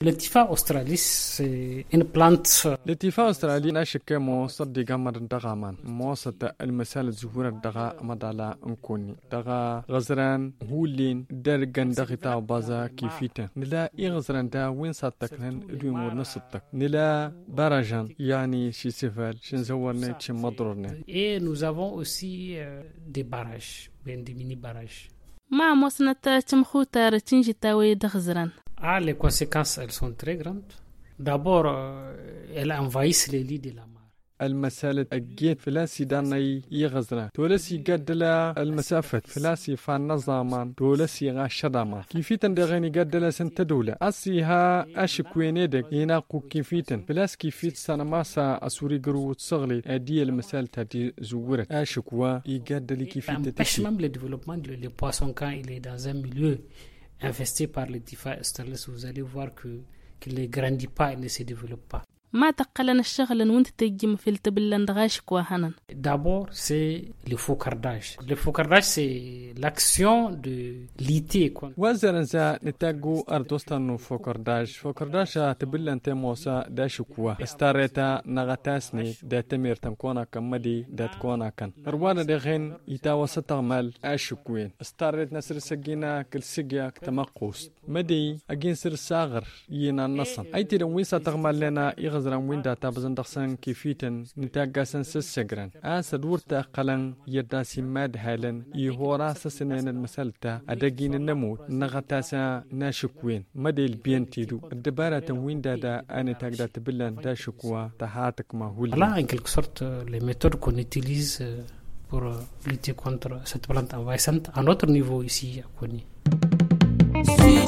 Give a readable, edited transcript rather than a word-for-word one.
Le Tifa australis, c'est une plante. Le Tifa australis ناشك مو صدق قمر دغامان مو صد المسال الزهور دغا مدالا انكوني دغا غزران هولين درجن دغتا بازا كيفيتا نلا غزران دا وين صدقن اليومور نصدق نلا برجان يعني شي سفال شنزورنا شي مضرنا. Et nous avons aussi des barrages, des mini barrages. ما مصنتا تمخوتا رتنجي تاوي دغزران. Ah, les conséquences, elles sont très grandes. D'abord, elles envahissent les lits de la mer. المسالة الجيت فلاسي داني يغزران تولسي قدلا المسافة فلاسي فان نظامان تولسي غاشداما كيفيتن دغيني قدلا سنتدولة أسيها أشكوينيدك يناقو كيفيتن فلاس كيفيت سانماسا أسوري قروت صغلي أدي المسالة تدي زورت أشكوا يقدلي كيفيت empêche même le développement du poisson quand il est dans un milieu infesté par le Tifa australis. Vous allez voir qu'il ne grandit pas, il ne se développe pas. ما تقلن الشغل وانت تجم في التبلن دغاشك وهنن. D'abord, c'est le faucardage. Le faucardage, c'est l'action de lutter. وزرن زا نتاقو أردوستانو فوكرداج تبلن تيموسا داشكوا استاريتا نغتاسني دا تمير تنكونا كمدي دا تكونا كان روانا دغين يتاوى ستغمال أشكوين استاريت نسر سجينا كل سجيا تمقوس مدي أجين سر ساغر ينا النصن أيتي لوين ستغمال لنا زران وين داتا بزن دخسن كيفيتن نتاقا سنسس سجران سدورتا قلن يداسي ماد هالن يهورا سسنين المسالتا أدقين النموت نغتاسا ناشكوين مدي البين تيدو الدبارة وين دادا أنا تاقدا تبلن دا شكوا تحاتك ما هولي. Voilà en quelque sorte les méthodes qu'on utilise pour lutter contre cette plante envahissante à notre niveau ici à Kony.